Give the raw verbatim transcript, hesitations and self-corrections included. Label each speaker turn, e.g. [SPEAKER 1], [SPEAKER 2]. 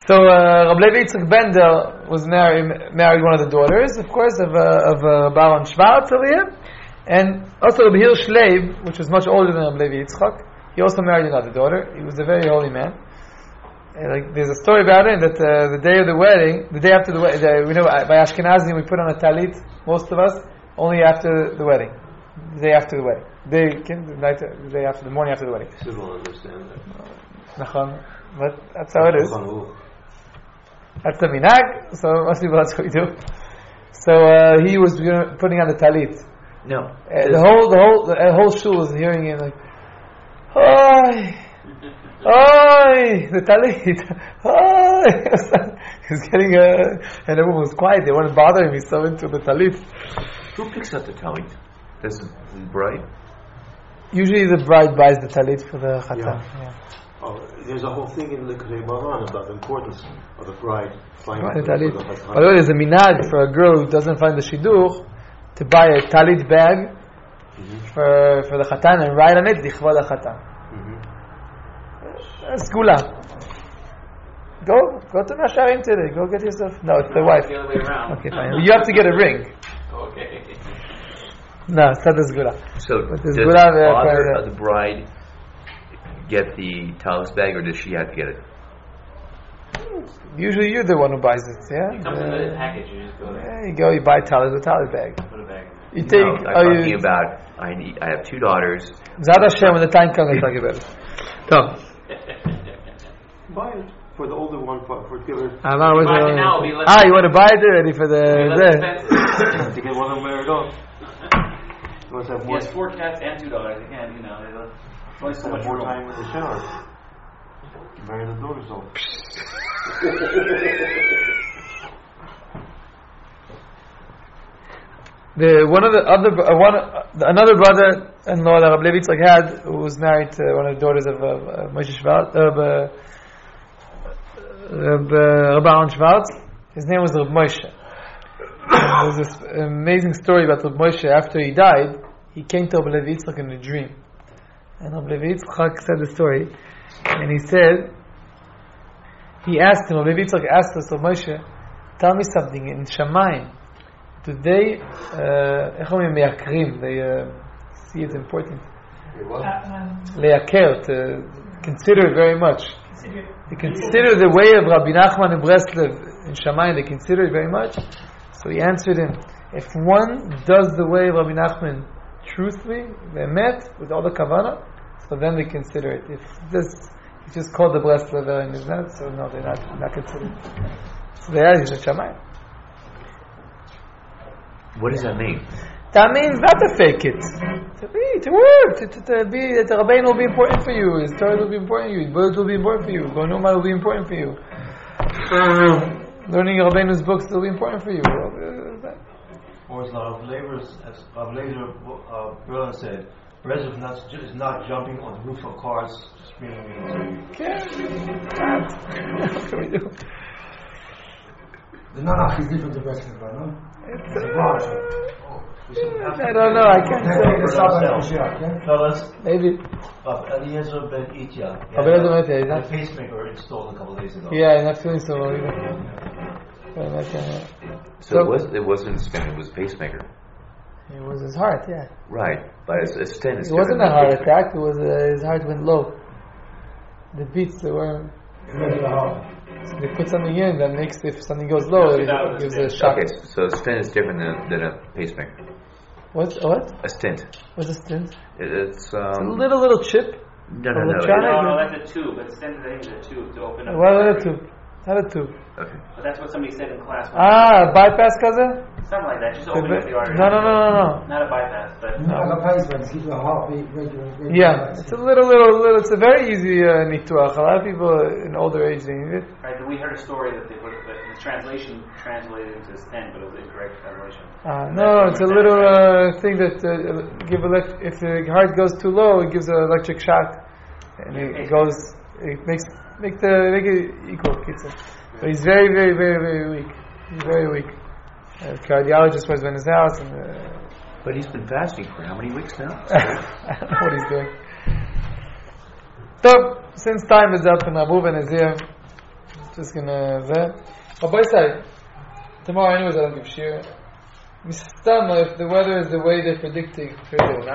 [SPEAKER 1] So uh, Rab Levi Yitzchak Bender was married, married one of the daughters, of course, of uh, of uh, Baron Schwartz over here, and also Rab Hirsch Leib, which was much older than Rab Levi Yitzchak. He also married another daughter. He was a very holy man. And like, there's a story about it that uh, the day of the wedding, the day after the wedding, we know by Ashkenazim we put on a talit, most of us, only after the wedding, the day after the wedding, day, the night, the day after, the morning after the wedding.
[SPEAKER 2] I still don't understand that.
[SPEAKER 1] Nachon, but that's how it is. That's the minhag. So most people, that's what we do. So uh, he was putting on the talit.
[SPEAKER 2] No,
[SPEAKER 1] uh, the whole, the whole, the whole shul was hearing him like, "Oi, oi, the talit, oi." He's getting a, and everyone was quiet. They weren't bothering me. So into the talit.
[SPEAKER 2] Who picks up the talit? Does the bride?
[SPEAKER 1] Usually, the bride buys the talit for the chatan. Yeah. Yeah.
[SPEAKER 3] Oh, there's a whole thing in the Kedei Baran about the importance of the bride finding
[SPEAKER 1] right,
[SPEAKER 3] the talit.
[SPEAKER 1] For the chatan. Although there's a minhag for a girl who doesn't find the shidduch to buy a talit bag mm-hmm. for for the chatan and write on it dichva the chatan. That's gula. Go, go to Masharim today. Go get yourself. No, it's the wife.
[SPEAKER 4] The other way around.
[SPEAKER 1] Okay, fine. You have to get a ring.
[SPEAKER 4] Okay.
[SPEAKER 1] No, it's not the gula.
[SPEAKER 2] So
[SPEAKER 1] but
[SPEAKER 2] does the
[SPEAKER 1] gula
[SPEAKER 2] father of the bride get the talis bag, or does she have to get it?
[SPEAKER 1] Usually, you're the one who buys it. Yeah.
[SPEAKER 4] It comes
[SPEAKER 1] uh,
[SPEAKER 4] in a package. You just go there.
[SPEAKER 1] Yeah, you go. You buy talis, a talis bag.
[SPEAKER 4] Put a bag.
[SPEAKER 1] You take.
[SPEAKER 2] No, I'm
[SPEAKER 1] oh,
[SPEAKER 2] talking
[SPEAKER 1] you,
[SPEAKER 2] about. I need. I have two daughters.
[SPEAKER 1] Zad Hashem, when the time comes, I'll talk about it. So.
[SPEAKER 3] Buy it for the older one for, for killer.
[SPEAKER 1] Ah, no,
[SPEAKER 4] you buy it now, it'll be less
[SPEAKER 1] ah, you want to buy it already for the
[SPEAKER 4] expensive.
[SPEAKER 3] To get one of them where it goes. You must have
[SPEAKER 4] He
[SPEAKER 3] more,
[SPEAKER 4] has four cats and two daughters. Again, you know, there's twice so
[SPEAKER 3] have
[SPEAKER 4] much
[SPEAKER 3] more
[SPEAKER 4] room.
[SPEAKER 3] time in the shower. Marry the daughters off.
[SPEAKER 1] The one of the other uh, one uh, another brother-in-law that Rab Levi Yitzchak had, who was married to one of the daughters of uh, Moshe Schwartz, uh, uh, Rab uh, Aaron Schwartz. His name was Rab Moshe. And there's this amazing story about Rab Moshe. After he died, he came to Rab Levi Yitzchak in a dream, and Rab Levi Yitzchak said the story, and he said, he asked him, Rab Levi Yitzchak asked us, Rab Moshe, tell me something in Shamayim. Do they, איך אומרים מייקרים? They uh, see it important. Leyaker, to consider it very much. They consider the way of Rabbi Nachman in Breslev in Shamayim. They consider it very much. So he answered him, if one does the way of Rabbi Nachman truthfully, met with all the kavanah, so then they consider it. If this, it's just called the Breslev and is not, so no, they're not not considered. So they are in Shamayim.
[SPEAKER 2] What does that mean?
[SPEAKER 1] That means not to fake it. To be, to work, to, to, to be, that the Rabbeinu will be important for you, his Torah will be important for you, his words will be important for you, Gonuma will be important for you. Learning Rabbeinu's books will be important for you.
[SPEAKER 5] Or as Rav Lever's, as Rav Lever uh, Berlin said, Brezhnev is not, is not jumping on the roof of cars, screaming.
[SPEAKER 1] Okay. What can we do?
[SPEAKER 6] The Nanach is different to Brezhnev, no?
[SPEAKER 1] It's, uh, I don't know. I can't say.
[SPEAKER 5] Fellas,
[SPEAKER 1] maybe.
[SPEAKER 5] Eliezer Ben Itya
[SPEAKER 1] had
[SPEAKER 5] a pacemaker installed a couple of days ago.
[SPEAKER 1] Yeah, I'm not feeling so well either.
[SPEAKER 2] So, so it was it wasn't a stent; it was a pacemaker.
[SPEAKER 1] It was his heart, yeah.
[SPEAKER 2] Right, but a, a stent is.
[SPEAKER 1] It wasn't a heart attack. It was uh, his heart went low. The beats they were. So they put something in that makes, if something goes low, it, it gives a shock.
[SPEAKER 2] Okay, so a stent is different than, than a pacemaker.
[SPEAKER 1] What? What?
[SPEAKER 2] A stent.
[SPEAKER 1] What's a stent?
[SPEAKER 2] It, it's, um,
[SPEAKER 1] it's a little little chip.
[SPEAKER 2] No, no, no.
[SPEAKER 4] No, no, that's a tube. But stent is a tube to open up.
[SPEAKER 1] What is a tube? Not a tube.
[SPEAKER 2] Okay.
[SPEAKER 4] But that's what somebody said in class.
[SPEAKER 1] Ah, bypass kaza?
[SPEAKER 4] Something like that. Just open up the artery.
[SPEAKER 1] No, no, no, no, no.
[SPEAKER 4] Not a bypass, but.
[SPEAKER 6] No, a pacemaker keeps the heartbeat regular. regular
[SPEAKER 1] Yeah, it's a little, little, little. It's a very easy uh, nituach. A lot of people in older age they need it.
[SPEAKER 4] Right, we heard a story that, they put, that the translation translated into stent, but it was incorrect translation.
[SPEAKER 1] Uh, no, it's a little uh, thing that uh, give elect- if the heart goes too low, it gives an electric shock, and it goes. It makes make the make it equal. But he's very, very, very, very weak. He's very weak. Uh, cardiologist was in his house, and. Uh,
[SPEAKER 2] But he's been fasting for how many weeks now?
[SPEAKER 1] I don't know what he's doing. So, since time is up and Abu Ben is here, is gonna that. But by side, tomorrow anyways I don't give shir. Mistama, if the weather is the way they're predicting,